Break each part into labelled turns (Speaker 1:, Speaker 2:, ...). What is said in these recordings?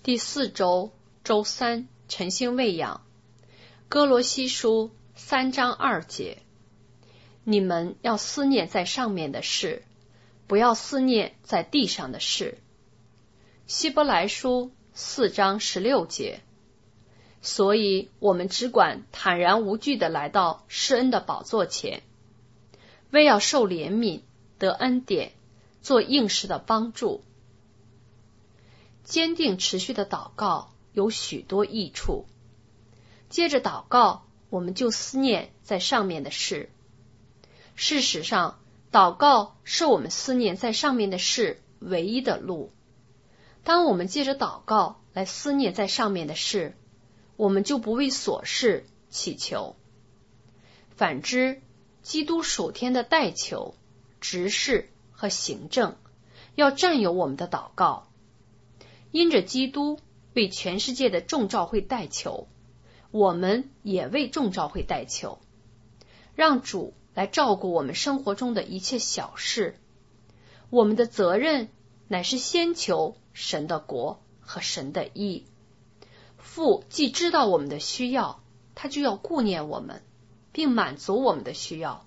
Speaker 1: 第4周周3晨星喂养，哥罗西书3章2节，你们要思念在上面的事，不要思念在地上的事。希伯来书4章16节，所以我们只管坦然无惧地来到施恩的宝座前，为要受怜悯，得恩典，做应时的帮助。坚定持续的祷告有许多益处。接着祷告，我们就思念在上面的事。事实上，祷告是我们思念在上面的事唯一的路。当我们借着祷告来思念在上面的事，我们就不为琐事祈求。反之，基督属天的代求、执事和行政要占有我们的祷告。因着基督为全世界的众召会代求，我们也为众召会代求，让主来照顾我们生活中的一切小事。我们的责任乃是先求神的国和神的义。父既知道我们的需要，他就要顾念我们，并满足我们的需要。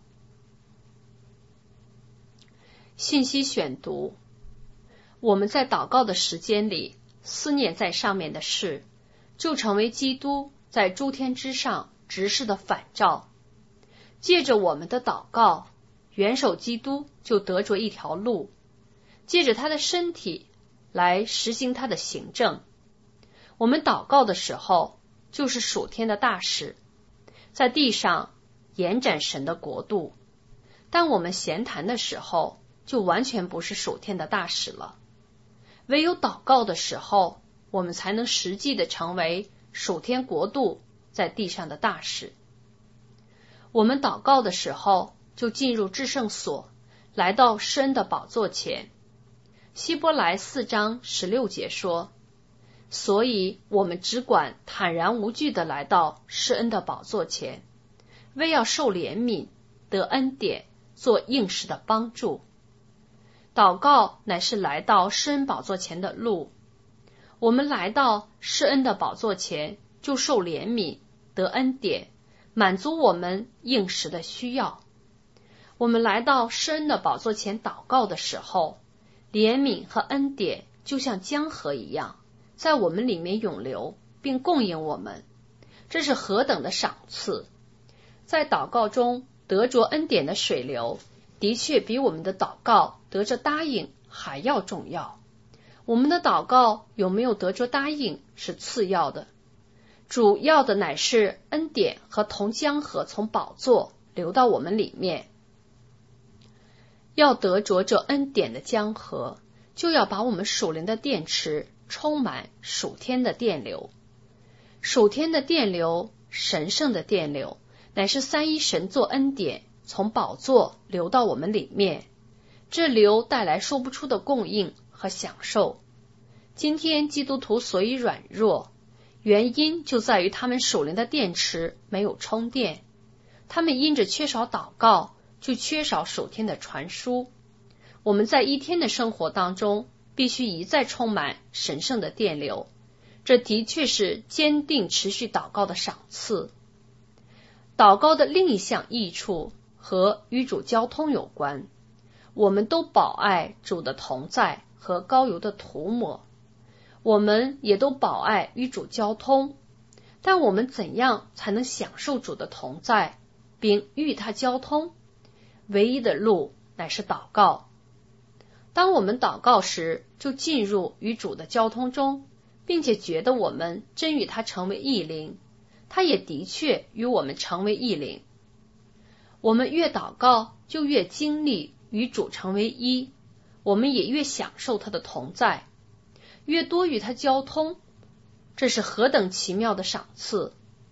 Speaker 1: 信息选读，我们在祷告的时间里思念在上面的事，就成为基督在诸天之上执事的反照。借着我们的祷告，元首基督就得着一条路，借着他的身体来实行他的行政。我们祷告的时候，就是属天的大事，在地上延展神的国度。但我们闲谈的时候，就完全不是属天的大事了。唯有祷告的时候，我们才能实际的成为属天国度在地上的大事。我们祷告的时候，就进入至圣所，来到施恩的宝座前。希伯来4章16节说，所以我们只管坦然无惧的来到施恩的宝座前，为要受怜悯，得恩典，做应时的帮助。祷告乃是来到施恩宝座前的路。我们来到施恩的宝座前，就受怜悯，得恩典，满足我们应时的需要。我们来到施恩的宝座前祷告的时候，怜悯和恩典就像江河一样，在我们里面涌流，并供应我们。这是何等的赏赐！在祷告中得着恩典的水流，的确比我们的祷告得着答应还要重要。我们的祷告有没有得着答应是次要的，主要的乃是恩典和同江河从宝座流到我们里面。要得着这恩典的江河，就要把我们属灵的电池充满属天的电流。属天的电流，神圣的电流，乃是三一神作恩典从宝座流到我们里面，这流带来说不出的供应和享受。今天基督徒所以软弱，原因就在于他们属灵的电池没有充电，他们因着缺少祷告，就缺少属天的传输。我们在一天的生活当中，必须一再充满神圣的电流，这的确是坚定持续祷告的赏赐。祷告的另一项益处和与主交通有关，我们都饱爱主的同在和膏油的涂抹，我们也都饱爱与主交通。但我们怎样才能享受主的同在，并与他交通？唯一的路乃是祷告。当我们祷告时，就进入与主的交通中，并且觉得我们真与他成为一灵，他也的确与我们成为一灵。我们越祷告，就越经历与主成为一，我们也越享受他的同在，越多与他交通，这是何等奇妙的赏赐！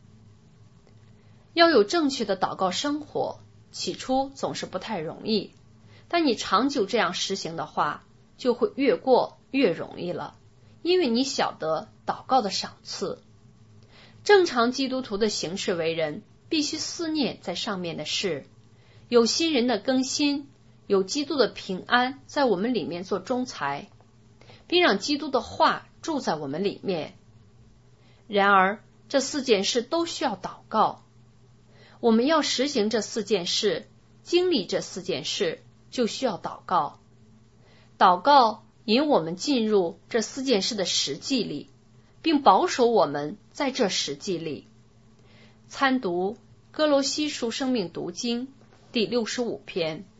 Speaker 1: 要有正确的祷告生活，起初总是不太容易，但你长久这样实行的话，就会越过越容易了，因为你晓得祷告的赏赐。正常基督徒的行事为人，必须思念在上面的事，有新人的更新，有基督的平安在我们里面做中材，并让基督的话住在我们里面。然而，这4件事都需要祷告。我们要实行这4件事，经历这4件事，就需要祷告。祷告引我们进入这4件事的实际里，并保守我们在这实际里。参读哥罗西书生命读经第65篇。